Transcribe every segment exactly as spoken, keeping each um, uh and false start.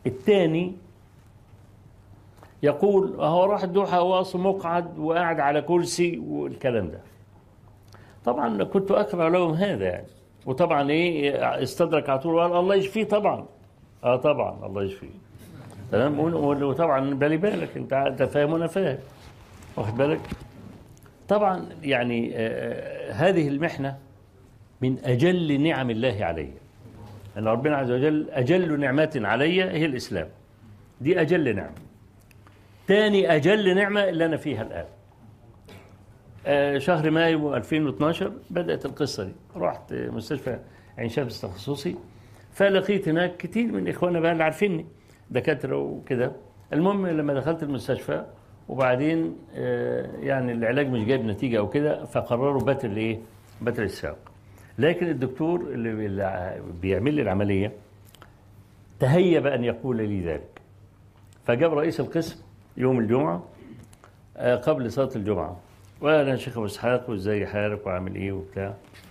الثاني يقول هو راح الدوحة هو أصلا مقعد وقاعد على كرسي والكلام ده. طبعا كنت أكره لهم هذا يعني، وطبعا إيه استدرك على طول وقال الله يشفيه طبعا. اه طبعا الله يشفيه تمام. وطبعا بالي بالك انت انت فاهم وانا فاهم، واخد بالك. طبعا يعني آه هذه المحنة من أجل نعم الله علي، أن ربنا عز وجل أجل نعمات علي هي الإسلام، دي أجل نعمة. ثاني أجل نعمة اللي أنا فيها الآن. آه شهر مايو ألفين واثناشر بدأت القصة دي، رحت مستشفى عين شمس تخصصي، فلقيت هناك كتير من إخواننا بقى اللي عارفيني دكاترة وكده. المهم لما دخلت المستشفى وبعدين آه يعني العلاج مش جايب نتيجة أو كده، فقرروا بتر الإيه؟ بتر الساق. لكن الدكتور اللي بيعمل لي العملية تهيب أن يقول لي ذلك، فجاب رئيس القسم يوم الجمعة آه قبل صلاة الجمعة، وأنا شيخ أبو إسحاق وإزاي حالك وعامل إيه وبتاع.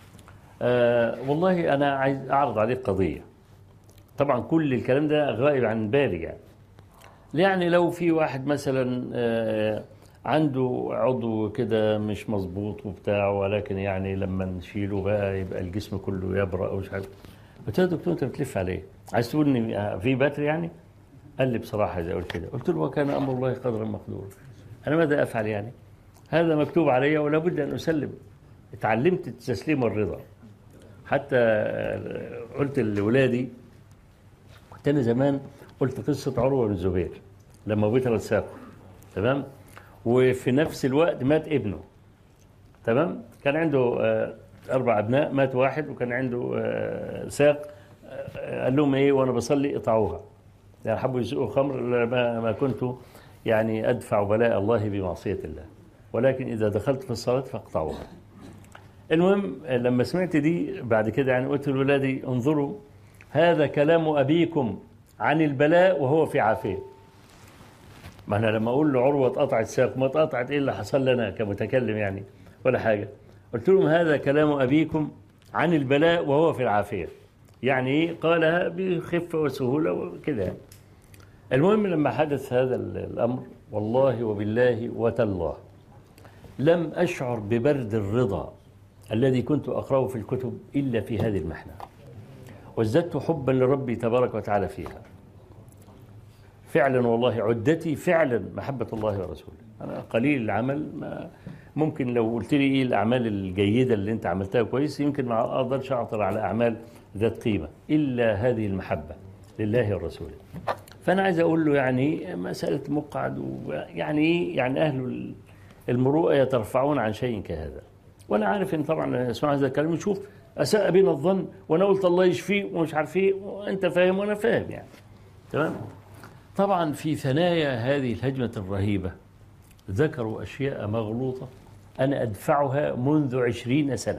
آه والله أنا عايز أعرض عليك قضية. طبعا كل الكلام ده غائب عن بالي يعني. يعني لو في واحد مثلا آه عنده عضو كده مش مظبوط وبتاع، ولكن يعني لما نشيله بقى يبقى الجسم كله يبرأ ومش عارف. قلت له يا دكتور أنت بتلف عليه؟ عايز تقول إن في بتر يعني؟ قال لي بصراحة زي قلت كده. قلت له وكان أمر الله قدرا مقدورا، أنا ماذا أفعل يعني؟ هذا مكتوب علي ولا بد أن أسلم. اتعلمت التسليم والرضا. حتى قلت لأولادي، كنت أنا زمان قلت قصة عروة بن الزبير لما بيتر ساقه تمام، وفي نفس الوقت مات ابنه تمام. كان عنده أربع أبناء، مات واحد وكان عنده ساق. قال لهم إيه وأنا بصلي اقطعوها، يعني حبوا يسوقوا خمر، ما كنت يعني أدفع بلاء الله بمعصية الله، ولكن إذا دخلت في الصلاة فاقطعوها. المهم لما سمعت دي بعد كده يعني قلت لولادي انظروا هذا كلام أبيكم عن البلاء وهو في عافية. ما أنا لما أقول له عروة اتقطعت ساق، ما اتقطعت إيه اللي حصل لنا كمتكلم يعني ولا حاجة. قلت لهم هذا كلام أبيكم عن البلاء وهو في العافية، يعني إيه قالها بخفة وسهولة وكده. المهم لما حدث هذا الأمر والله وبالله وتالله لم أشعر ببرد الرضا الذي كنت أقرأه في الكتب إلا في هذه المحنة، وازددت حبا لربي تبارك وتعالى فيها. فعلا والله عدتي فعلا محبة الله ورسوله. أنا قليل العمل، ما ممكن لو قلت لي إيه الأعمال الجيدة اللي أنت عملتها كويس يمكن ما أقدرش أعطر على أعمال ذات قيمة إلا هذه المحبة لله ورسوله. فأنا عايز أقول له يعني مسألة مقعد يعني إيه، يعني أهل المروءة يترفعون عن شيء كهذا. وأنا عارف إن طبعا اسمع هذا الكلام يشوف أساء بنا الظن وأنا قلت الله يشفيه ومش عارف إيه، وأنت فاهم وأنا فاهم يعني تمام. طبعا في ثنايا هذه الهجمة الرهيبة ذكروا أشياء مغلوطة أنا أدفعها منذ عشرين سنة،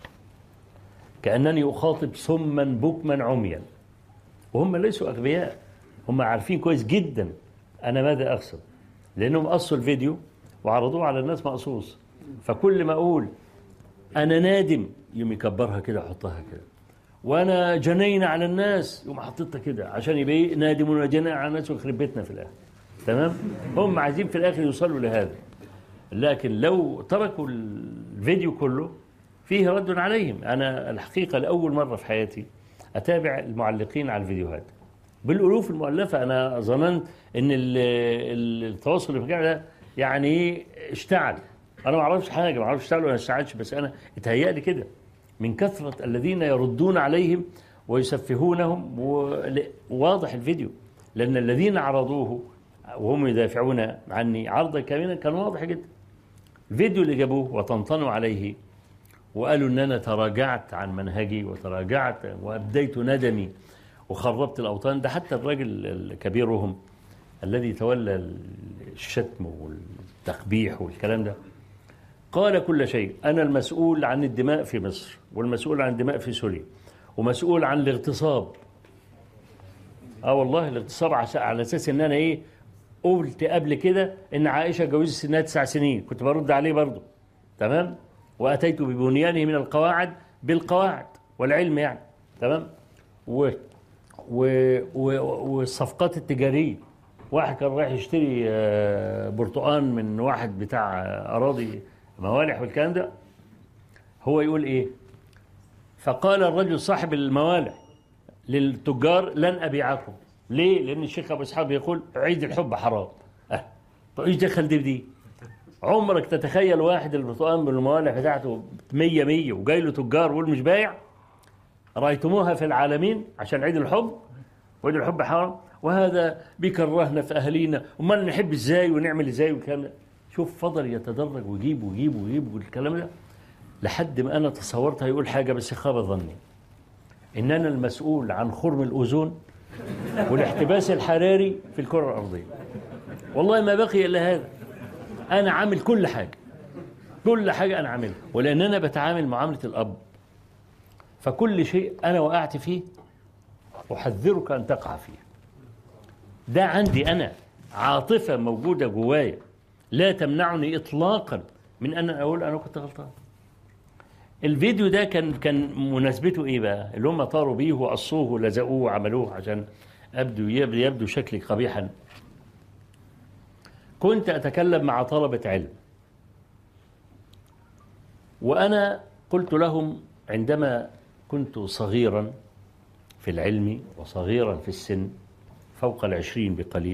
كأنني أخاطب صما بكما عميا، وهم ليسوا أغبياء، هم عارفين كويس جدا أنا ماذا أقصد، لأنهم قصوا الفيديو وعرضوه على الناس مقصوص. فكل ما أقول أنا نادم يوم يكبرها كده وحطها كده، وأنا جنينا على الناس يوم حطيتها كده عشان يبقى نادم وجنينا على الناس ويخرب بيتنا في الآخر تمام. هم عايزين في الآخر يوصلوا لهذا، لكن لو تركوا الفيديو كله فيه رد عليهم. أنا الحقيقة لأول مرة في حياتي أتابع المعلقين على الفيديوهات بالألوف المؤلفة. أنا ظننت أن التواصل الاجتماعي ده يعني اشتعل، أنا ما أعرفش حاجة، ما أعرفش اشتعل ولا ما اشتعلش، بس أنا اتهيأ لي كده من كثرة الذين يردون عليهم ويسفهونهم. وواضح الفيديو لأن الذين عرضوه وهم يدافعون عني عرضا كاملا كان واضح جدا. الفيديو اللي جابوه وطنطنوا عليه وقالوا أن أنا تراجعت عن منهجي وتراجعت وأبديت ندمي وخربت الأوطان. ده حتى الراجل الكبيرهم الذي تولى الشتم والتقبيح والكلام ده قال كل شيء. أنا المسؤول عن الدماء في مصر، والمسؤول عن الدماء في سوريا، ومسؤول عن الاغتصاب. اه والله الاغتصاب على أساس أن أنا إيه قلت قبل كده أن عائشة جوزت سنها تسع سنين، كنت برد عليه برضه تمام. وأتيت ببنيانه من القواعد بالقواعد والعلم يعني تمام. و والصفقات التجارية. واحد كان رايح يشتري برتقان من واحد بتاع أراضي موالح والكلام ده، هو يقول إيه؟ فقال الرجل صاحب الموالح للتجار لن أبيعكم. ليه؟ لأن الشيخ أبو إسحاق يقول عيد الحب حرام. أه. طيب إيش دخل دي بدي؟ عمرك تتخيل واحد البرتقان من الموالح بتاعته مية مية وجاي له تجار ويقول مش بايع؟ رأيتموها في العالمين عشان عيد الحب؟ وعيد الحب حرام؟ وهذا بيكرهنا في أهلينا، وما نحب إزاي ونعمل إزاي والكلام ده. شوف فضل يتدرج ويجيب ويجيب ويجيب والكلام ده لحد ما أنا تصورت هيقول حاجة، بس خاب ظني إن أنا المسؤول عن خرم الأوزون والاحتباس الحراري في الكرة الأرضية. والله ما بقي إلا هذا. أنا عامل كل حاجة، كل حاجة أنا عاملها، ولأن أنا بتعامل معاملة الأب، فكل شيء أنا وقعت فيه أحذرك أن تقع فيه. ده عندي أنا عاطفة موجودة جوايا لا تمنعني إطلاقا من أن أقول أنا كنت غلطان. الفيديو ده كان كان مناسبته إيه بقى؟ اللي هم طاروا بيه وقصوه ولزقوه وعملوه عشان أبدو يبدو شكلي قبيحا. كنت أتكلم مع طلبة علم، وأنا قلت لهم عندما كنت صغيرا في العلم وصغيرا في السن فوق العشرين بقليل،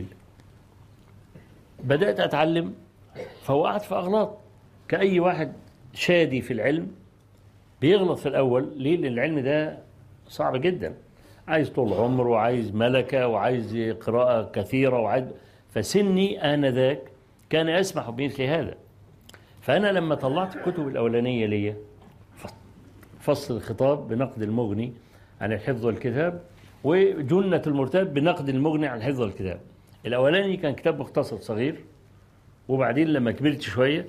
بدأت أتعلم فوقعت في أغلاط كأي واحد شادي في العلم بيغلط في الأول. ليه؟ لأن العلم ده صعب جدا، عايز طول عمر وعايز ملكة وعايز قراءة كثيرة وعايز، فسني آنذاك كان يسمح بمثل هذا. فأنا لما طلعت الكتب الأولانية لي فصل الخطاب بنقد المغني عن الحفظ والكتاب، وجنة المرتاب بنقد المغني عن الحفظ والكتاب، الأولاني كان كتاب مختصر صغير، وبعدين لما كبرت شوية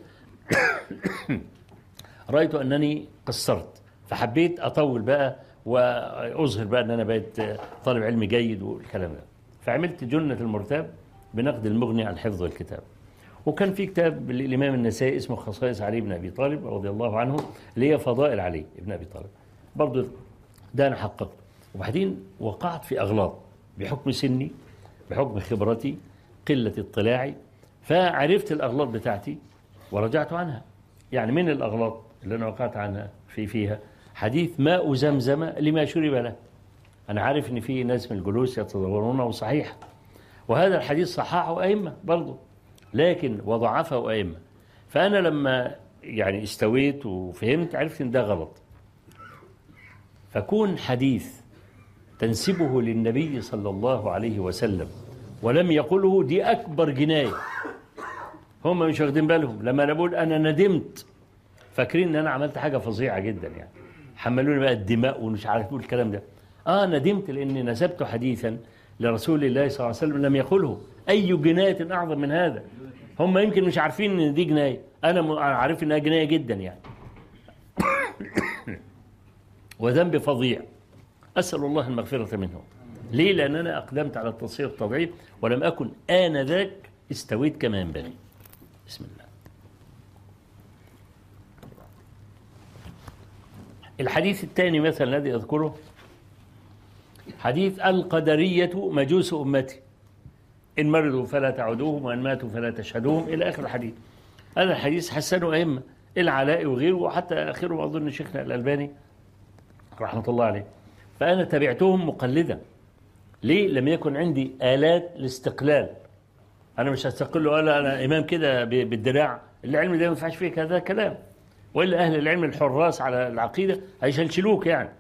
رأيت أنني قصرت، فحبيت أطول بقى وأظهر بقى أن أنا بقيت طالب علم جيد والكلام ده، فعملت جنة المرتاب بنقد المغني عن الحفظ والكتاب. وكان في كتاب للإمام النسائي اسمه خصائص علي بن أبي طالب رضي الله عنه، اللي هي فضائل علي بن أبي طالب، برضو ده أنا حققته. وبعدين وقعت في أغلاط بحكم سني، بحكم خبرتي، قلة اطلاعي، فعرفت الأغلاط بتاعتي ورجعت عنها. يعني من الأغلاط اللي أنا وقعت عنها في فيها حديث ماء زمزم لما شرب له. أنا عارف إن في ناس من الجلوس يتظاهرونه صحيح، وهذا الحديث صححه أئمة برضه، لكن وضعفه أئمة. فأنا لما يعني استويت وفهمت عرفت إن ده غلط. فكون حديث تنسبه للنبي صلى الله عليه وسلم ولم يقله، دي أكبر جناية. هم مش واخدين بالهم. لما أنا بقول أنا ندمت فاكرين إن أنا عملت حاجة فظيعة جدا، يعني حملوني بقى الدماء ومش عارف أقول الكلام ده. آه ندمت لأني نسبت حديثا لرسول الله صلى الله عليه وسلم لم يقله. أي جناية أعظم من هذا؟ هم يمكن مش عارفين إن دي جناية، أنا عارف إنها جناية جدا يعني وذنب فظيع، أسأل الله المغفرة منه. ليه؟ لأن أنا أقدمت على التصحيح والتضعيف ولم أكن آنذاك استويت كما ينبغي. بسم الله. الحديث الثاني مثلا الذي أذكره حديث القدرية مجوس أمتي، إن مرضوا فلا تعودوهم وإن ماتوا فلا تشهدوهم إلى آخر الحديث. هذا الحديث حسنه أئمة العلاء وغيره، وحتى آخره أظن شيخنا الألباني رحمة الله عليه. فأنا تبعتهم مقلدا. ليه؟ لم يكن عندي آلات الاستقلال. أنا مش هستقل ولا أنا إمام كده بالدراع، العلم ده ما ينفعش فيه كذا كلام، وإلا أهل العلم الحراس على العقيدة هيشلشلوك يعني.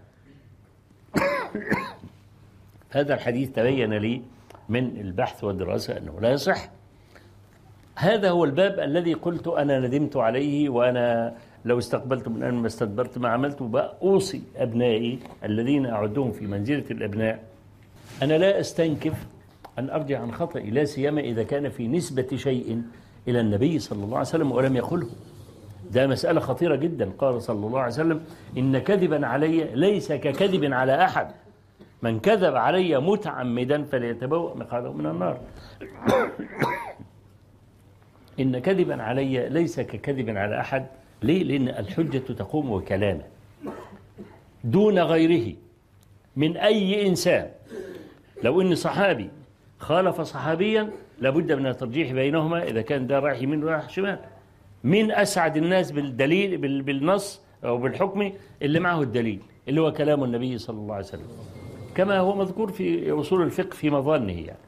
هذا الحديث تبين لي من البحث والدراسة أنه لا يصح. هذا هو الباب الذي قلت أنا ندمت عليه، وأنا لو استقبلت من أن ما استدبرت ما عملت. بأوصي أبنائي الذين أعدهم في منزلة الأبناء، أنا لا أستنكف أن أرجع عن خطئي، لا سيما إذا كان في نسبة شيء إلى النبي صلى الله عليه وسلم ولم يقله. ده مسألة خطيرة جدا. قال صلى الله عليه وسلم إن كذبا علي ليس ككذب على أحد، من كذب علي متعمدا فليتبوأ مقعده من النار. إن كذبا علي ليس ككذب على أحد. ليه؟ لأن الحجة تقوم وكلامه دون غيره من أي إنسان لو ان صحابي خالف صحابيا لابد من الترجيح بينهما اذا كان ده رايح يمين ورايح شمال. مين اسعد الناس بالدليل بالنص او بالحكم؟ اللي معه الدليل اللي هو كلام النبي صلى الله عليه وسلم، كما هو مذكور في اصول الفقه في مظانه يعني.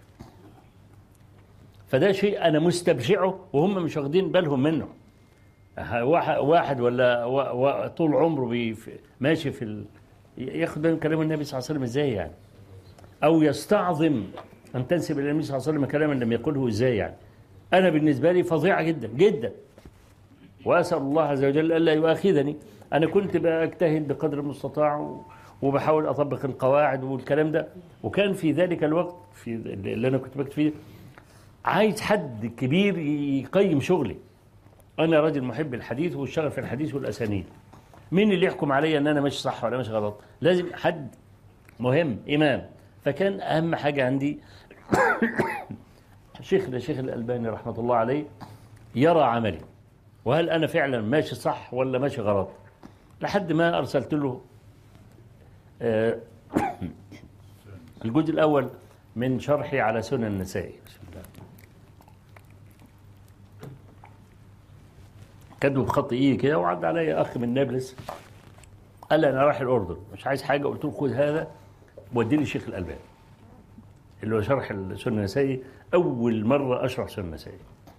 فده شيء انا مستبشعه وهم مش واخدين بالهم منه. واحد ولا طول عمره ماشي في ال... ياخد من كلام النبي صلى الله عليه وسلم ازاي يعني؟ او يستعظم ان تنسب الى النبي صلى الله عليه وسلم كلاما لم يقله ازاي يعني؟ انا بالنسبه لي فظيعه جدا جدا، واسال الله عز وجل الا يؤاخذني. انا كنت بجتهد بقدر المستطاع وبحاول اطبق القواعد والكلام ده، وكان في ذلك الوقت في اللي انا كنت بكتب فيه عايز حد كبير يقيم شغلي. انا راجل محب الحديث واشتغل في الحديث والاسانيد، مين اللي يحكم عليا ان انا ماشي صح ولا ماشي غلط؟ لازم حد مهم، امام. فكان اهم حاجه عندي شيخنا الشيخ الالباني رحمه الله عليه يرى عملي، وهل انا فعلا ماشي صح ولا ماشي غلط. لحد ما ارسلت له الجزء الاول من شرحي على سنن النسائي. كاتبه بخط ايدي كده، وعد عليا اخ من نابلس قال لي انا رايح الاردن مش عايز حاجه، قلت له خد هذا ودي لي الشيخ الالباني اللي هو شرح السنه النسائي، اول مره اشرح سنه النسائي.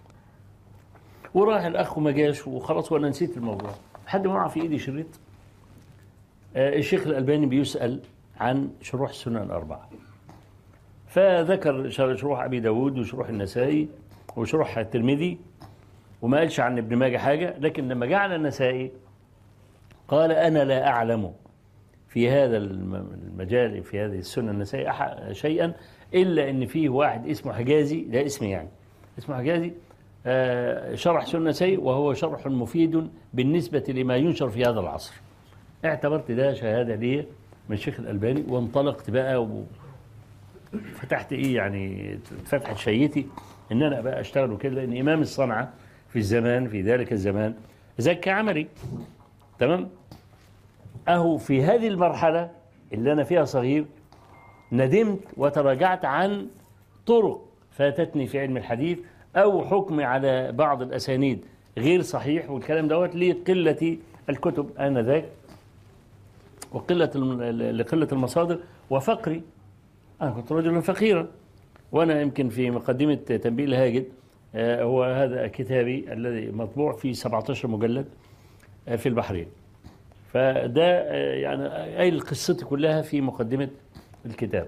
وراح الاخ وما جاش وخلاص وانا نسيت الموضوع لحد ما وقع في ايدي شريط آه الشيخ الالباني بيسال عن شروح السنن الاربعه، فذكر شروح ابي داود وشروح النسائي وشروح الترمذي، وما قالش عن ابن ماجه حاجه. لكن لما جاء على النسائي قال انا لا اعلم في هذا المجال في هذه السنه النسائي شيئا الا ان فيه واحد اسمه حجازي، ده اسمي يعني، اسمه حجازي آه شرح سنه النسائي وهو شرح مفيد بالنسبه لما ينشر في هذا العصر. اعتبرت ده شهاده لي من الشيخ الالباني، وانطلقت بقى وفتحت ايه يعني فتحت شيتي ان انا بقى اشتغل وكده، لان امام الصنعه في الزمان في ذلك الزمان زكى عملي. تمام. اهو في هذه المرحله اللي انا فيها صغير ندمت وتراجعت عن طرق فاتتني في علم الحديث او حكمي على بعض الاسانيد غير صحيح، والكلام دوت لقله الكتب انذاك وقله لقله المصادر وفقري. انا كنت رجلا فقيرا، وانا يمكن في مقدمه تنبيه الهاجد آه هو هذا كتابي الذي مطبوع في سبعة عشر مجلد آه في البحرين. فده آه يعني قايل قصتي كلها في مقدمه الكتاب.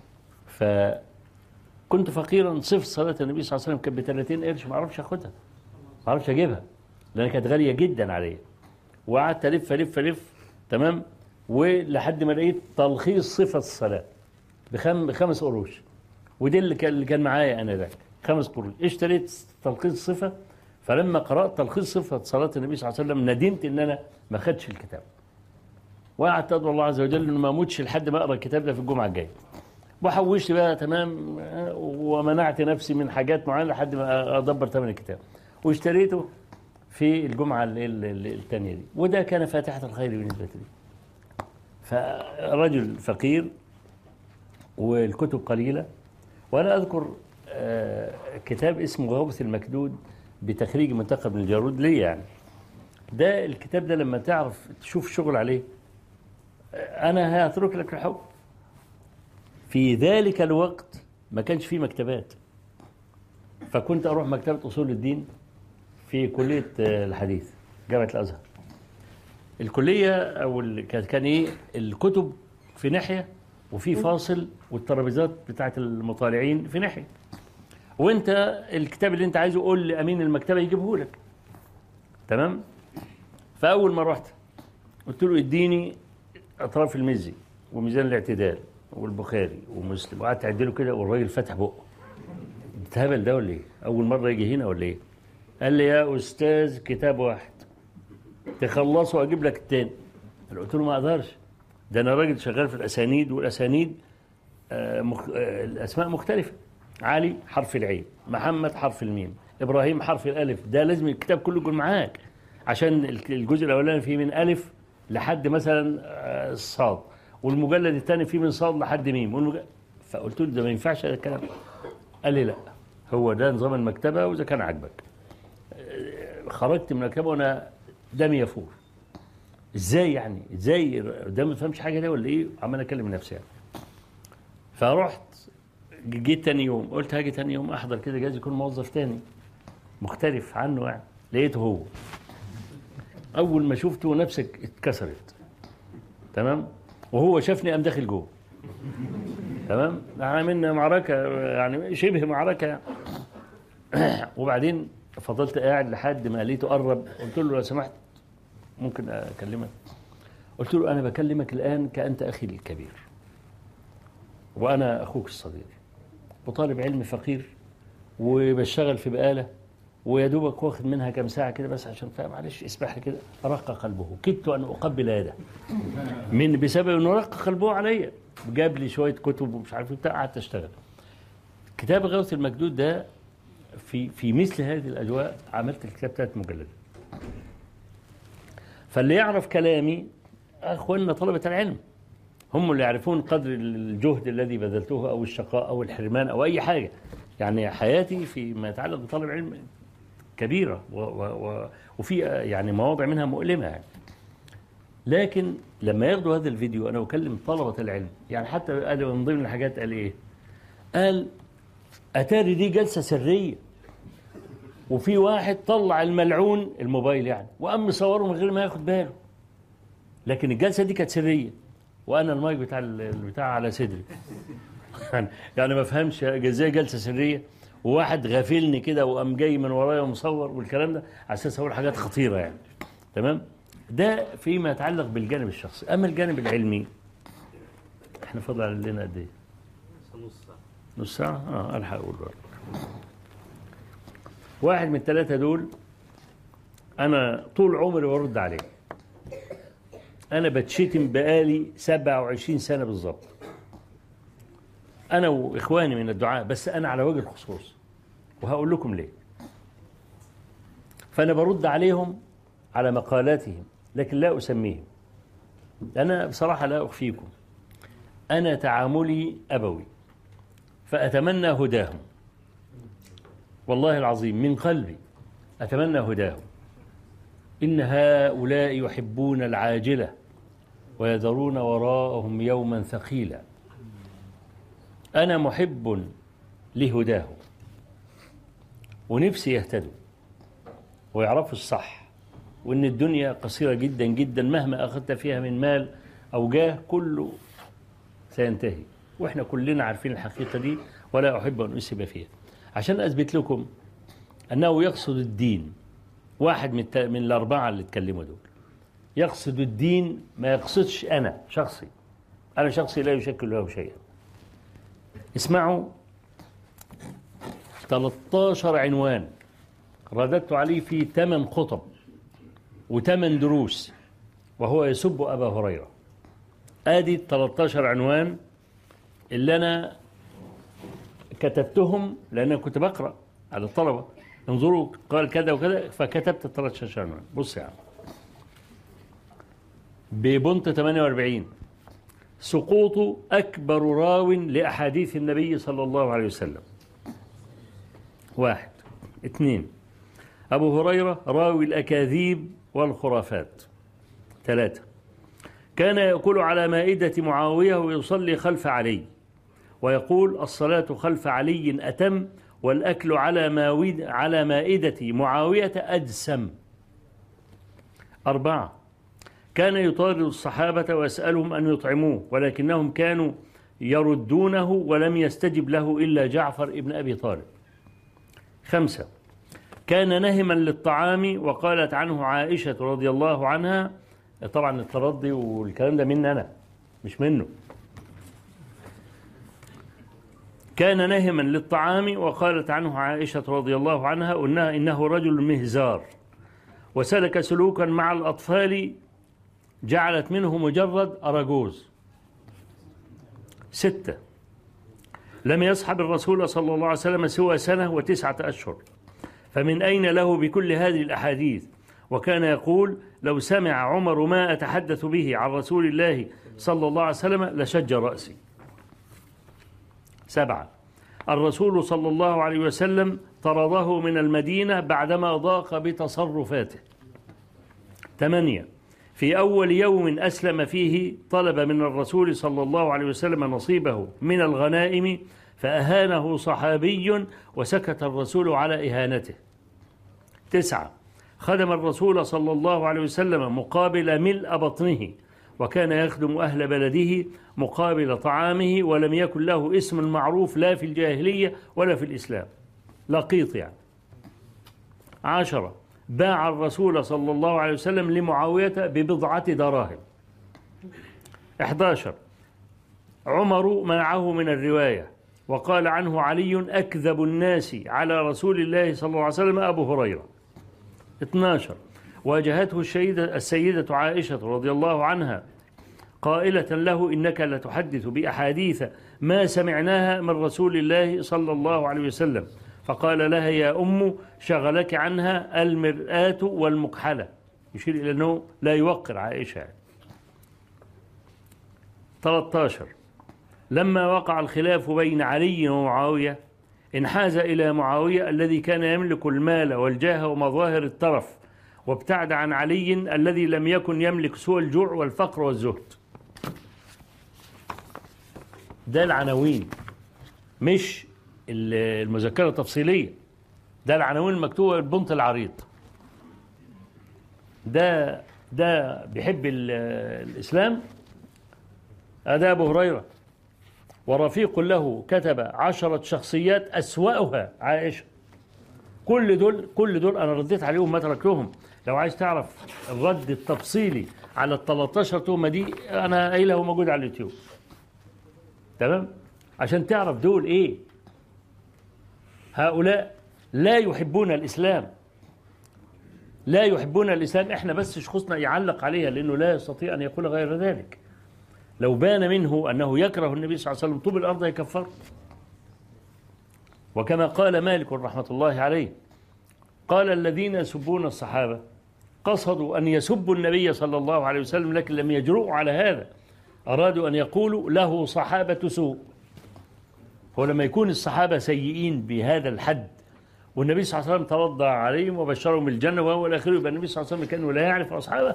فكنت فقيرا، صفر صلاه النبي صلى الله عليه وسلم كانت ب ثلاثين قرش، ما اعرفش اخدها، ما اعرفش اجيبها لان كانت غاليه جدا عليا. وقعدت الف الف الف تمام، ولحد ما لقيت تلخيص صفه الصلاه بخم بخمس قروش، ودي اللي كان اللي كان معايا انا ذاك خمس قروش. اشتريت تلخيص الصفه، فلما قرات تلخيص صفه صلاه النبي صلى الله عليه وسلم ندمت ان انا ما خدتش الكتاب، وقعدت ادعو الله عز وجل انه ما اموتش لحد ما اقرا الكتاب ده في الجمعه الجايه. وحوشت بقى تمام ومنعت نفسي من حاجات معينه لحد ما ادبر ثمن الكتاب، واشتريته في الجمعه الثانيه دي، وده كان فاتحه الخير بالنسبه لي. فرجل فقير والكتب قليله. وانا اذكر كتاب اسمه غوث المكدود بتخريج منتقى بن الجارود ليه يعني. ده الكتاب ده لما تعرف تشوف شغل عليه، انا هترك لك الحكم. في ذلك الوقت ما كانش فيه مكتبات، فكنت اروح مكتبه اصول الدين في كليه الحديث جامعه الازهر. الكليه او كان ايه الكتب في ناحيه وفي فاصل والترابيزات بتاعت المطالعين في ناحيه، وانت الكتاب اللي انت عايزه قول لامين المكتبه يجيبه لك. تمام. فاول ما رحت قلت له اديني اطراف المزي وميزان الاعتدال والبخاري ومسلم، وقعدت اعدله كده، والراجل فتح بقه، اتهبل ده ولا ايه؟ اول مره يجي هنا ولا ايه؟ قال لي يا استاذ كتاب واحد تخلصه واجيب لك الثاني. قلت له ما اقدرش، ده انا راجل شغال في الاسانيد، والاسانيد آه مخ... آه الاسماء مختلفه، علي حرف العين، محمد حرف الميم، ابراهيم حرف الالف، ده لازم الكتاب كله يكون معاك عشان الجزء الاولاني فيه من الف لحد مثلا آه صاد، والمجلد الثاني فيه من صاد لحد ميم والمج... فقلت له ده ما ينفعش هذا الكلام. قال لي لا، هو ده نظام المكتبة وإذا كان عاجبك. خرجت من المكتبة وأنا دمي يفور. إزاي يعني؟ إزاي ده ما فهمش حاجة ده ولا إيه؟ عمال أكلم نفسي يعني. فرحت جيت تاني يوم، قلت هاجي تاني يوم أحضر كده جايز يكون موظف تاني مختلف عنه يعني. لقيته هو. أول ما شفته نفسك اتكسرت. تمام؟ وهو شافني قام داخل جوه. تمام؟ عملنا معركة يعني شبه معركة. وبعدين فضلت قاعد لحد ما لقيته قرب، قلت له لو سمحت ممكن أكلمك؟ قلت له أنا بكلمك الآن كأنت أخي الكبير وأنا أخوك الصغير وطالب علم فقير وبشتغل في بقالة ويا دوبك واخد منها كم ساعة كده بس عشان فاهم، معلش اسمح لي كده. رق قلبه، كدت أن أقبل يده من بسبب أنه رق قلبه عليا. جاب لي شوية كتب ومش عارف بتاع، قعدت أشتغل. كتاب غوث المجدود ده في في مثل هذه الأجواء عملت الكتاب ثلاث مجلدات. فاللي يعرف كلامي أخواننا طلبة العلم هم اللي يعرفون قدر الجهد الذي بذلته أو الشقاء أو الحرمان أو أي حاجة. يعني حياتي فيما يتعلق بطالب علم كبيرة و و و وفي يعني مواضع منها مؤلمة يعني. لكن لما ياخدوا هذا الفيديو أنا أكلم طلبة العلم يعني، حتى قال من ضمن الحاجات قال إيه؟ قال أتاري دي جلسة سرية وفي واحد طلع الملعون الموبايل يعني وقام مصوره من غير ما ياخد باله، لكن الجلسة دي كانت سرية وأنا المايك بتاع البتاع على صدري. يعني ما فهمش ازاي جلسة سرية وواحد غافلني كده وقام جاي من ورايا ومصور والكلام ده على اساس اقول حاجات خطيرة يعني. تمام؟ ده فيما يتعلق بالجانب الشخصي. أما الجانب العلمي احنا فضل علينا قد ايه؟ نص ساعة. نص ساعة؟ اه الحق اقول بقى. واحد من الثلاثة دول أنا طول عمري برد عليه. أنا بتشتم بقالي سبعة وعشرين سنة بالظبط. أنا وإخواني من الدعاء، بس أنا على وجه الخصوص وهقول لكم ليه. فأنا برد عليهم على مقالاتهم لكن لا أسميهم. أنا بصراحة لا أخفيكم، أنا تعاملي أبوي فأتمنى هداهم، والله العظيم من قلبي أتمنى هداهم. إن هؤلاء يحبون العاجلة ويذرون وراءهم يوما ثقيلا. أنا محب لهداهم ونفسي يهتدوا ويعرفوا الصح، وإن الدنيا قصيرة جدا جدا مهما أخذت فيها من مال أو جاه كله سينتهي، وإحنا كلنا عارفين الحقيقة دي ولا أحب أن أسب فيها. عشان أثبت لكم أنه يقصد الدين، واحد من من الأربعة اللي اتكلموا دول يقصد الدين، ما يقصدش أنا شخصي. أنا شخصي لا يشكل له شيئا. اسمعوا ثلاثة عشر عنوان رددت عليه في ثمان خطب وثمان دروس وهو يسب أبا هريرة. آدي ثلاثة عشر عنوان اللي أنا كتبتهم لأن كنت بقرأ على الطلبة، انظروا قال كذا وكذا فكتبت ثلاثة عشر عنوان. بص يا عم، ببنت ثمانية وأربعين سقوط أكبر راو لأحاديث النبي صلى الله عليه وسلم. واحد. اثنين، أبو هريرة راوي الأكاذيب والخرافات. ثلاثة، كان يأكل على مائدة معاوية ويصلي خلف علي ويقول الصلاة خلف علي أتم والأكل على ماويد على مائدة معاوية أدسم. أربعة، كان يطارد الصحابة ويسألهم أن يطعموه ولكنهم كانوا يردونه ولم يستجب له إلا جعفر ابن أبي طالب. خمسة، كان نهما للطعام وقالت عنه عائشة رضي الله عنها، طبعا الترضي والكلام ده مني أنا مش منه. كان نهما للطعام وقالت عنه عائشة رضي الله عنها إنه, إنه رجل مهزار وسلك سلوكا مع الأطفال جعلت منه مجرد أراجوز. ستة، لم يصحب الرسول صلى الله عليه وسلم سوى سنة وتسعة أشهر، فمن أين له بكل هذه الأحاديث؟ وكان يقول لو سمع عمر ما أتحدث به عن رسول الله صلى الله عليه وسلم لشج رأسي. سبعة، الرسول صلى الله عليه وسلم طرده من المدينة بعدما ضاق بتصرفاته. ثمانية، في أول يوم أسلم فيه طلب من الرسول صلى الله عليه وسلم نصيبه من الغنائم فأهانه صحابي وسكت الرسول على إهانته. تسعة، خدم الرسول صلى الله عليه وسلم مقابل ملء بطنه، وكان يخدم أهل بلده مقابل طعامه، ولم يكن له اسم معروف لا في الجاهلية ولا في الإسلام، لقيط يعني. عشرة، باع الرسول صلى الله عليه وسلم لمعاوية ببضعة دراهم. أحد عشر، عمر منعه من الرواية وقال عنه علي أكذب الناس على رسول الله صلى الله عليه وسلم أبو هريرة. اثني عشر، واجهته السيدة, السيدة عائشة رضي الله عنها قائلة له إنك لتحدث بأحاديث ما سمعناها من رسول الله صلى الله عليه وسلم، فقال لها يا أم شغلك عنها المرآة والمكحلة، يشير إلى أنه لا يوقر عائشة. ثلاثة عشر، لما وقع الخلاف بين علي ومعاوية انحاز إلى معاوية الذي كان يملك المال والجاه ومظاهر الترف، وابتعد عن علي الذي لم يكن يملك سوى الجوع والفقر والزهد. ده العناوين، مش المذكرة التفصيلية، ده العناوين المكتوبة بالبنط العريض. ده ده بيحب الإسلام. هذا أبو هريرة، ورفيق له كتب عشرة شخصيات أسوأها عائشة. كل دول كل دول أنا رديت عليهم ما تركتهم. لو عايز تعرف الرد التفصيلي على ال ثلاثة عشر تهمة دي أنا قايله موجود على اليوتيوب، تمام؟ عشان تعرف دول إيه. هؤلاء لا يحبون الإسلام، لا يحبون الإسلام. إحنا بس شخصنا يعلق عليها لأنه لا يستطيع أن يقول غير ذلك. لو بان منه أنه يكره النبي صلى الله عليه وسلم طوب الأرض يكفر. وكما قال مالك رحمة الله عليه قال الذين يسبون الصحابة قصدوا أن يسبوا النبي صلى الله عليه وسلم لكن لم يجرؤوا على هذا، أرادوا أن يقولوا له صحابة سوء. ولما يكون الصحابة سيئين بهذا الحد والنبي صلى الله عليه وسلم ترضى عليهم وبشرهم بالجنة وهو الآخر، يبقى النبي صلى الله عليه وسلم كأنه لا يعرف أصحابه.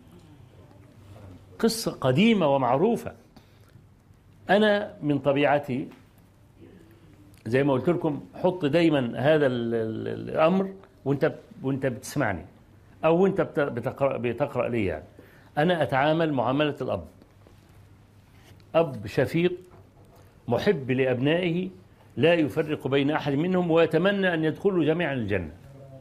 قصة قديمة ومعروفة. أنا من طبيعتي زي ما قلت لكم حط دايما هذا الأمر وانت وانت بتسمعني أو وانت بتقرأ, بتقرأ لي يعني. أنا أتعامل معاملة الأب، أب شفيق محب لأبنائه لا يفرق بين أحد منهم ويتمنى أن يدخلوا جميعا الجنة.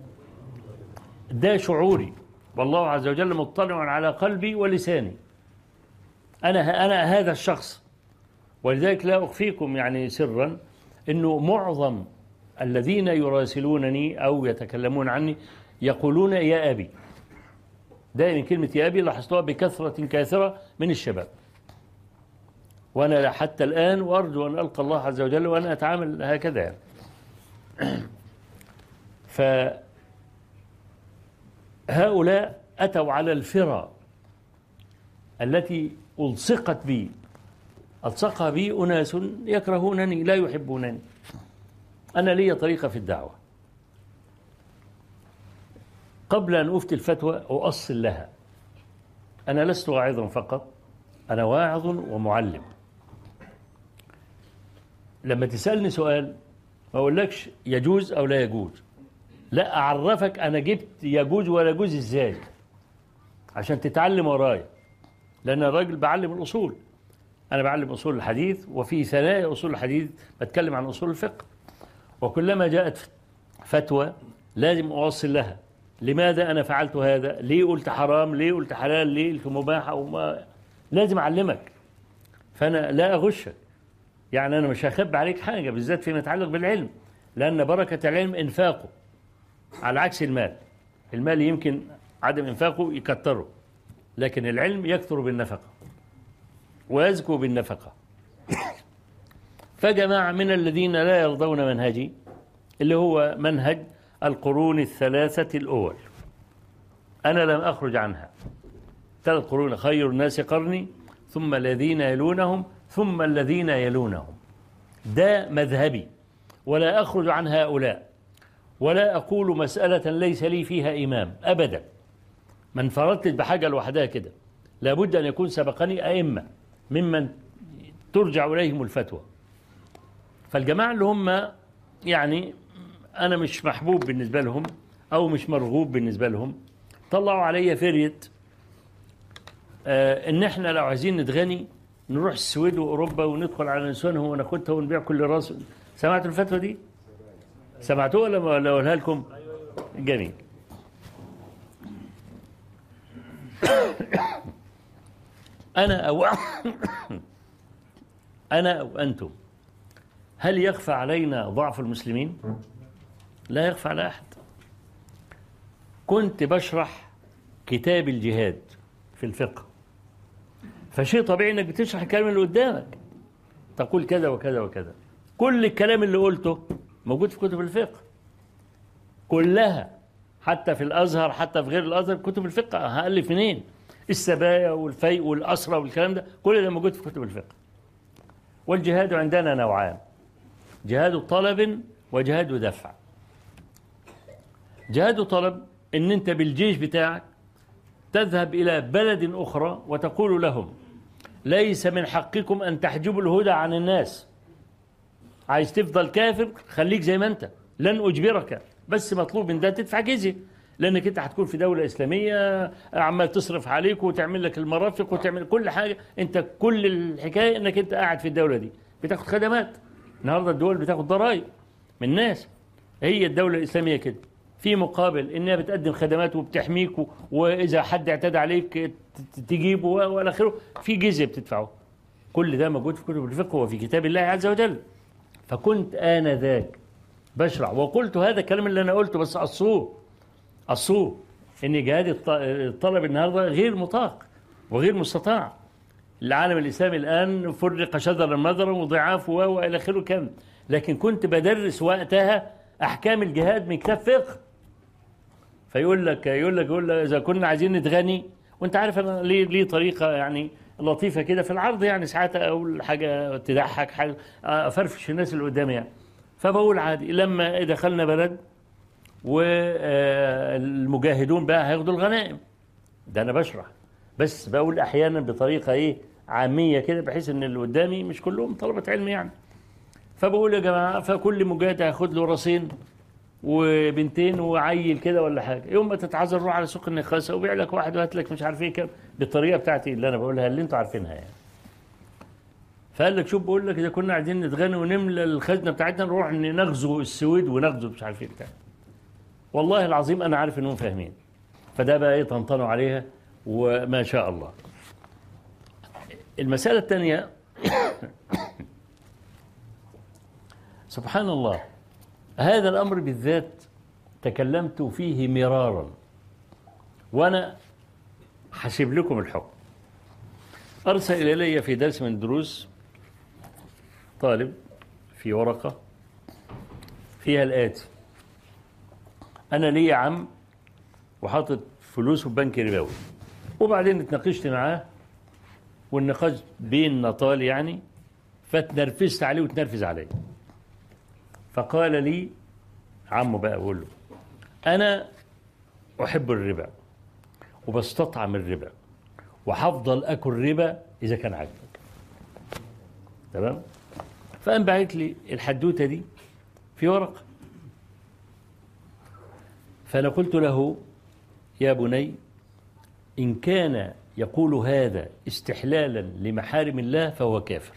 ده شعوري، والله عز وجل مطلع على قلبي ولساني. أنا أنا هذا الشخص، ولذلك لا أخفيكم يعني سرا أنه معظم الذين يراسلونني أو يتكلمون عني يقولون يا أبي. دائما كلمة يا أبي لاحظتها بكثرة كاثرة من الشباب، وأنا حتى الآن وأرجو أن ألقى الله عز وجل وأنا أتعامل هكذا. فهؤلاء أتوا على الفرى التي ألصقت بي، ألصقها بي أناس يكرهونني لا يحبونني. أنا لي طريقة في الدعوة، قبل أن أفتي الفتوى أؤصل لها. أنا لست واعظا فقط، أنا واعظ ومعلم. لما تسألني سؤال ما أقولكش يجوز أو لا يجوز، لا، أعرفك أنا جبت يجوز ولا يجوز إزاي عشان تتعلم ورايا، لأن الراجل بعلم الأصول. أنا بعلم أصول الحديث، وفي ثنايا أصول الحديث بتكلم عن أصول الفقه. وكلما جاءت فتوى لازم أوصل لها لماذا أنا فعلت هذا، ليه قلت حرام، ليه قلت حلال، ليه قلت مباح أو ما. لازم أعلمك، فأنا لا أغشك. يعني أنا مش هخبي عليك حاجة بالذات فيما يتعلق بالعلم، لأن بركة العلم إنفاقه على عكس المال. المال يمكن عدم إنفاقه يكتره، لكن العلم يكثر بالنفقة ويزكو بالنفقة. فجماعة من الذين لا يرضون منهجي اللي هو منهج القرون الثلاثة الأول، أنا لم أخرج عنها. ثلاث قرون، خير الناس قرني ثم الذين يلونهم ثم الذين يلونهم. ده مذهبي ولا أخرج عن هؤلاء، ولا أقول مسألة ليس لي فيها إمام أبدا. ما انفردت بحاجة لوحدها كده، لابد أن يكون سبقني أئمة ممن ترجع إليهم الفتوى. فالجماعة اللي هم يعني أنا مش محبوب بالنسبة لهم أو مش مرغوب بالنسبة لهم، طلعوا علي فرية آه إن إحنا لو عايزين نتغني نروح السويد وأوروبا وندخل على نسوانهم وناخدها ونبيع كل راس. سمعتوا الفتوى دي؟ سمعتوها ولا أقولها لكم؟ جميل. أنا أو أنا أو أنتم، هل يخفى علينا ضعف المسلمين؟ لا يخفى على أحد. كنت بشرح كتاب الجهاد في الفقه، فشيء طبيعي أنك بتشرح الكلام اللي قدامك، تقول كذا وكذا وكذا. كل الكلام اللي قلته موجود في كتب الفقه كلها، حتى في الأزهر، حتى في غير الأزهر كتب الفقه. هألف منين؟ السبايا والفيء والأسرى والكلام ده كل ده موجود في كتب الفقه. والجهاد عندنا نوعان: جهاد طلب وجهاد دفع. جهاد طلب ان انت بالجيش بتاعك تذهب الى بلد اخرى وتقول لهم ليس من حقكم ان تحجبوا الهدى عن الناس، عايز تفضل كافر خليك زي ما انت، لن اجبرك، بس مطلوب من ده تدفع جزية، لانك انت هتكون في دولة اسلامية عمال تصرف عليك وتعمل لك المرافق وتعمل كل حاجة، انت كل الحكاية انك انت قاعد في الدولة دي بتاخد خدمات. النهارده الدول بتاخد ضرائب من الناس، هي الدولة الإسلامية كده، في مقابل إنها بتقدم خدمات وبتحميك، وإذا حد اعتدى عليك تجيبه وإلى آخره، في جزية بتدفعه. كل ده موجود في كتب الفقه وفي كتاب الله عز وجل. فكنت آنذاك بشرع وقلت هذا الكلام اللي أنا قلته، بس أصوه أصوه إن جهاد الطلب النهارده غير مطاق وغير مستطاع. العالم الإسلامي الآن فرق شذرا مذرا وضعاف وإلى آخره كم، لكن كنت بدرس وقتها أحكام الجهاد من كتاب فقه. فيقول لك يقول لك يقول لك إذا كنا عايزين نتغني، وأنت عارف أنا ليه ليه طريقة يعني لطيفة كده في العرض، يعني ساعات أقول حاجة تضحك، حاجة أفرفش الناس اللي قدامي يعني. فبقول عادي لما دخلنا بلد والمجاهدون بقى هياخدوا الغنائم، ده أنا بشرح، بس بقول أحيانا بطريقة إيه عامية كده بحيث إن اللي قدامي مش كلهم طلبة علم يعني. فبقول يا جماعة فكل مجاهد هياخد له راسين وبنتين وعيل كده ولا حاجة، يوم ما تتعذر روح على سوق النخاسة وبيع لك واحد وهات لك مش عارف ايه كام، بالطريقة بتاعتي اللي أنا بقولها اللي أنتوا عارفينها يعني. فقال لك شوف بقول لك إذا كنا عايزين نتغنى ونملى الخزنة بتاعتنا نروح نغزو السويد ونغزو مش عارف ايه بتاع. والله العظيم أنا عارف إنهم فاهمين، فده بقى إيه طنطنوا عليها وما شاء الله. المسألة الثانية سبحان الله، هذا الأمر بالذات تكلمت فيه مرارا، وأنا حسب لكم الحكم. أرسل إلي في درس من الدروس طالب في ورقة فيها الآتي: أنا لي عم وحاطط فلوسه في بنك ربوي، وبعدين اتناقشت معاه والنقاش بيننا طال يعني، فتنرفزت عليه وتنرفز عليه. فقال لي عمه بقى بقول له أنا أحب الربا وبستطعم الربا وحفضل أكل ربا إذا كان عاجبك، تمام؟ فقام باعت لي الحدوتة دي في ورقة. فأنا قلت له يا بني إن كان يقول هذا استحلالا لمحارم الله فهو كافر،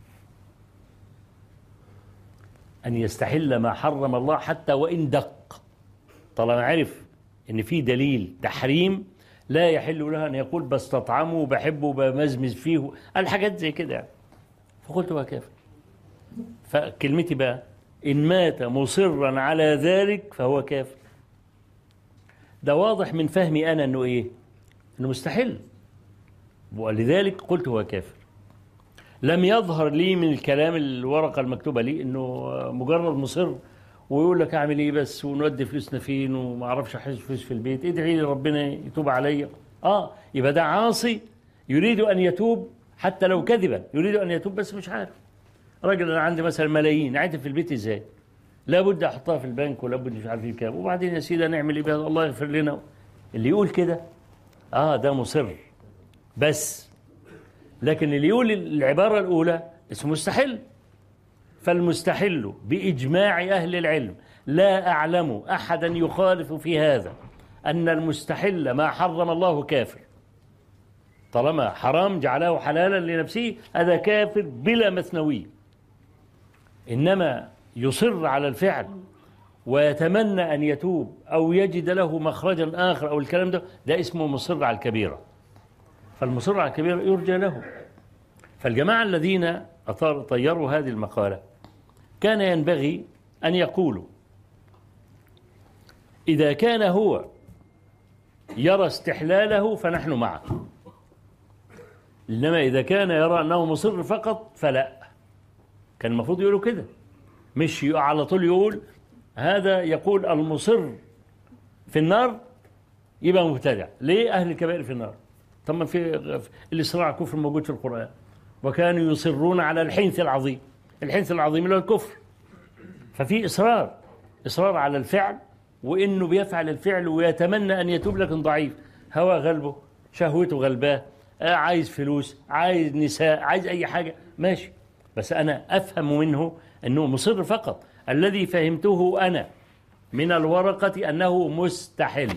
أن يستحل ما حرم الله حتى وإن دق، طالما عرف إن في دليل تحريم لا يحل له أن يقول بستطعمه وبحبه وبمزمز فيه الحاجات زي كده. فقلت هو كافر. فكلمتي بقى إن مات مصرا على ذلك فهو كافر. ده واضح من فهمي أنا أنه إيه؟ أنه مستحل، ولذلك قلت هو كافر. لم يظهر لي من الكلام الورقة المكتوبة لي أنه مجرد مصر ويقول لك أعمل إيه بس ونودي فلوسنا فين وما أعرفش أحس فلوس في البيت، ادعي لي ربنا يتوب عليا. آه يبقى ده عاصي يريد أن يتوب حتى لو كذبا، يريد أن يتوب بس مش عارف. راجل أنا عندي مثلا ملايين، عندي في البيت إزاي؟ لابد أحطها في البنك ولابد مش عارف إيه كام، وبعدين يا سيدي نعمل إيه بهذا؟ الله يغفر لنا. اللي يقول كده آه ده مصر بس، لكن اللي يقول العبارة الأولى اسمه مستحل. فالمستحل بإجماع أهل العلم، لا أعلم أحدا يخالف في هذا، أن المستحل ما حرم الله كافر. طالما حرام جعله حلالا لنفسه هذا كافر بلا مثنوي. إنما يصر على الفعل ويتمنى أن يتوب أو يجد له مخرجا آخر أو الكلام ده، ده اسمه مصر على الكبيرة. فالمصر على الكبيرة يرجى له. فالجماعة الذين طيروا هذه المقالة كان ينبغي أن يقولوا إذا كان هو يرى استحلاله فنحن معه، إنما إذا كان يرى أنه مصر فقط فلا. كان المفروض يقولوا كده، مش على طول يقول هذا يقول المصر في النار يبقى مبتدع. ليه أهل الكبائر في النار؟ طب ما في الإصرار على الكفر موجود في القرآن، وكانوا يصرون على الحنث العظيم. الحنث العظيم اللي هو الكفر. ففي إصرار إصرار على الفعل، وإنه بيفعل الفعل ويتمنى أن يتوب لكن ضعيف، هوى غلبه، شهوته غلباه، عايز فلوس، عايز نساء، عايز أي حاجة، ماشي. بس أنا أفهم منه أنه مصر فقط. الذي فهمته أنا من الورقة أنه مستحل.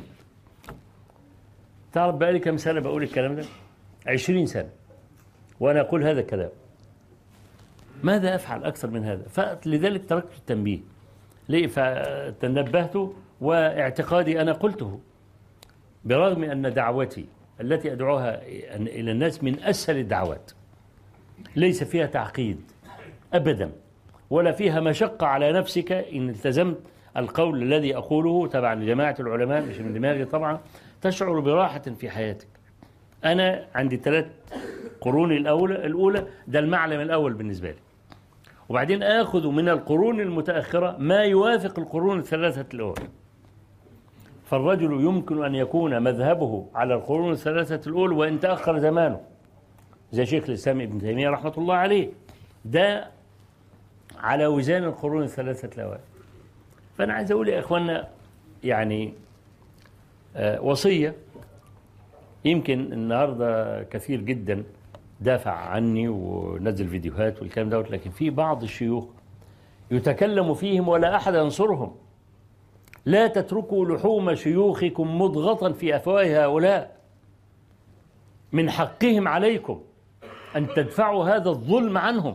تعرف بقالي كم سنة بقول الكلام ده؟ عشرين سنة وأنا أقول هذا الكلام. ماذا أفعل أكثر من هذا؟ فلذلك تركت التنبيه. ليه؟ فتنبهت واعتقادي أنا قلته، برغم أن دعوتي التي أدعوها إلى الناس من أسهل الدعوات، ليس فيها تعقيد أبدا، ولا فيها مشقة على نفسك إن التزمت القول الذي أقوله تبع لجماعة العلماء، مش من دماغي طبعا. تشعر براحة في حياتك. أنا عندي ثلاث قرون الأولى الأولى ده المعلم الأول بالنسبة لي، وبعدين آخذ من القرون المتأخرة ما يوافق القرون الثلاثة الأول. فالرجل يمكن أن يكون مذهبه على القرون الثلاثة الأول وإن تأخر زمانه، زي شيخ الإسلام ابن تيمية رحمة الله عليه، ده على وزان القرون الثلاثة الأول. فأنا عايز أقول يا إخواننا يعني آه وصية. يمكن النهاردة كثير جدا دافع عني ونزل فيديوهات والكلام دوت، لكن في بعض الشيوخ يتكلم فيهم ولا أحد ينصرهم. لا تتركوا لحوم شيوخكم مضغة في أفواه هؤلاء، من حقهم عليكم أن تدفعوا هذا الظلم عنهم.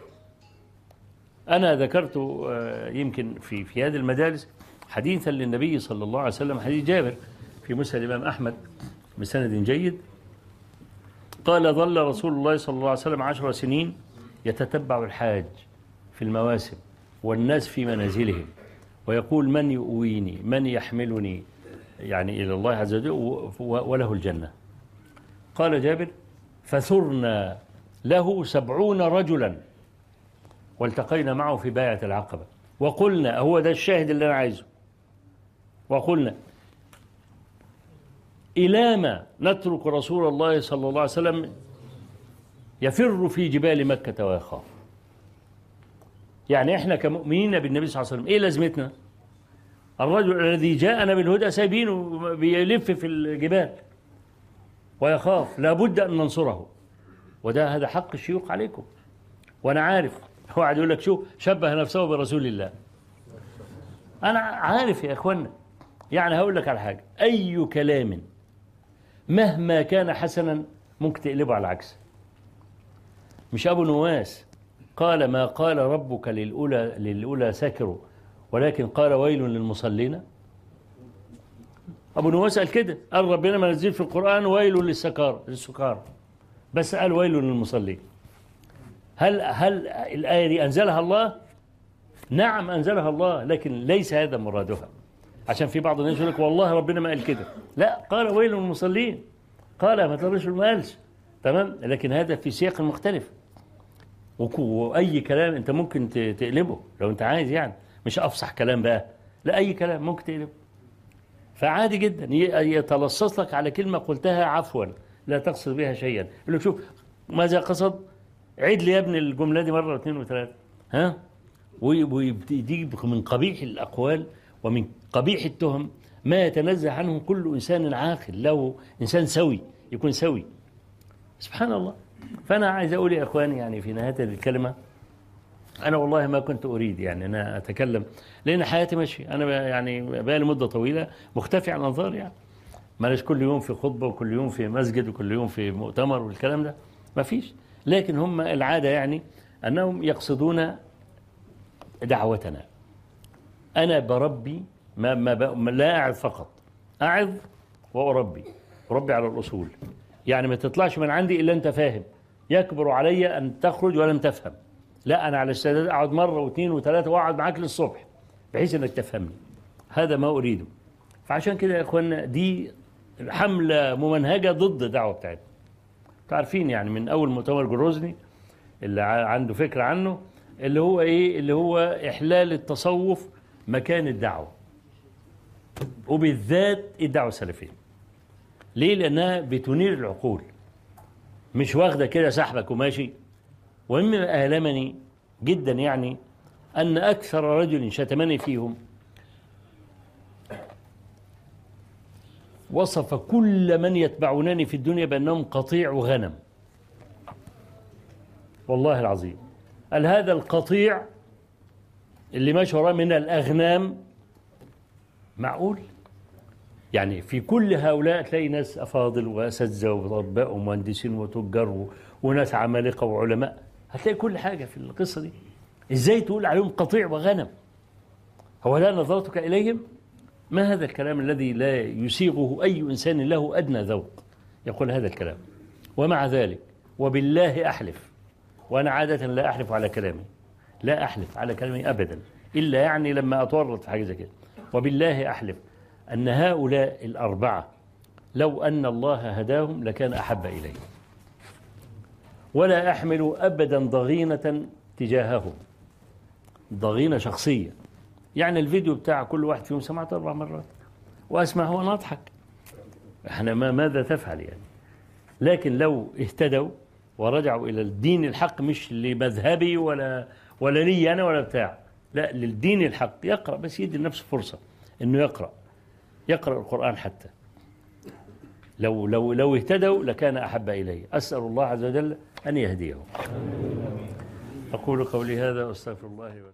أنا ذكرت يمكن في في هذه المجالس حديثا للنبي صلى الله عليه وسلم، حديث جابر في مسند الإمام أحمد بسند جيد، قال ظل رسول الله صلى الله عليه وسلم عشر سنين يتتبع الحاج في المواسم والناس في منازلهم، ويقول من يؤويني، من يحملني يعني إلى الله عز وجل وله الجنة. قال جابر فثرنا له سبعون رجلا والتقينا معه في بايعة العقبة، وقلنا، هو ده الشاهد اللي أنا عايزه، وقلنا إلى ما نترك رسول الله صلى الله عليه وسلم يفر في جبال مكة ويخاف. يعني إحنا كمؤمنين بالنبي صلى الله عليه وسلم إيه لازمتنا؟ الرجل الذي جاءنا بالهدى سايبينه بيلف في الجبال ويخاف، لابد أن ننصره. وده هذا حق الشيوخ عليكم. وأنا عارف هو قاعد يقول لك شو شبه نفسه برسول الله. أنا عارف يا إخوانا، يعني هقول لك على حاجة، أي كلام مهما كان حسنا ممكن تقلبه على العكس. مش أبو نواس قال ما قال ربك للأولى للأولى سكروا ولكن قال ويل للمصلين؟ أبو نواس قال كده، قال ربنا ما نزل في القرآن ويل للسكار للسكار، بس قال ويل للمصلين. هل هل الآية دي أنزلها الله؟ نعم أنزلها الله، لكن ليس هذا مرادها. عشان في بعض الناس يقول لك والله ربنا ما قال كده، لا، قال ويل للمصلين، قال ما ترش ما قالش، تمام، لكن هذا في سياق مختلف. وأي كلام أنت ممكن تقلبه لو أنت عايز، يعني مش أفصح كلام بقى، لا، أي كلام ممكن تقلبه. فعادي جدا يتلصص لك على كلمة قلتها عفوا لا تقصد بها شيئا، يقول لك شوف ماذا قصد، عيد لي يا ابني الجملة دي مرة واثنين وثلاثة. ها؟ ويجيب من قبيح الأقوال ومن قبيح التهم ما يتنزه عنه كل إنسان عاقل، له إنسان سوي يكون سوي. سبحان الله. فأنا عايز أقول يا إخواني يعني في نهاية الكلمة، أنا والله ما كنت أريد يعني أنا أتكلم، لأن حياتي ماشي، أنا يعني بقالي مدة طويلة مختفي عن الأنظار، يعني ماليش كل يوم في خطبة وكل يوم في مسجد وكل يوم في مؤتمر والكلام ده ما فيش. لكن هم العادة يعني أنهم يقصدون دعوتنا. أنا بربي ما, ما, ما لا أعظ فقط، أعظ وأربي، أربي على الأصول. يعني ما تطلعش من عندي إلا أنت فاهم، يكبر علي أن تخرج ولم تفهم. لا، أنا على استعداد أقعد مرة واثنين وثلاثة وأقعد معاك للصبح بحيث أنك تفهمني. هذا ما أريده. فعشان كده يا إخوانا دي حملة ممنهجة ضد الدعوة بتاعتنا. تعرفين يعني من أول مؤتمر جروزني اللي عنده فكرة عنه، اللي هو إيه؟ اللي هو إحلال التصوف مكان الدعوة، وبالذات الدعوة السلفية. ليه؟ لأنها بتنير العقول، مش واخدة كده سحبك وماشي. ومما ألمني جدا يعني أن أكثر رجل شتمني فيهم وصف كل من يتبعونني في الدنيا بأنهم قطيع وغنم. والله العظيم قال هذا القطيع اللي ماشي وراه من الأغنام. معقول؟ يعني في كل هؤلاء تلاقي ناس أفاضل وأساتذة وأطباء ومهندسين وتجار وناس عمالقة وعلماء، هتلاقي كل حاجة في القصة دي. إزاي تقول عليهم قطيع وغنم؟ هو لا نظرتك إليهم؟ ما هذا الكلام الذي لا يسيغه أي إنسان له أدنى ذوق يقول هذا الكلام؟ ومع ذلك وبالله أحلف، وأنا عادة لا أحلف على كلامي، لا أحلف على كلامي أبدا إلا يعني لما أتورط في حاجة زي كده. وبالله أحلف أن هؤلاء الأربعة لو أن الله هداهم لكان أحب إلي، ولا أحمل أبدا ضغينة تجاههم، ضغينة شخصية. يعني الفيديو بتاع كل واحد فيهم سمعت أربع مرات وأسمع وأنا أضحك. إحنا ما ماذا تفعل يعني؟ لكن لو اهتدوا ورجعوا إلى الدين الحق، مش لمذهبي ولا ولا لي أنا ولا بتاع، لا للدين الحق، يقرأ بس يدي لنفسه فرصة إنه يقرأ يقرأ القرآن حتى. لو لو لو اهتدوا لكان أحب إلي. أسأل الله عز وجل أن يهديهم. أقول قولي هذا وأستغفر الله.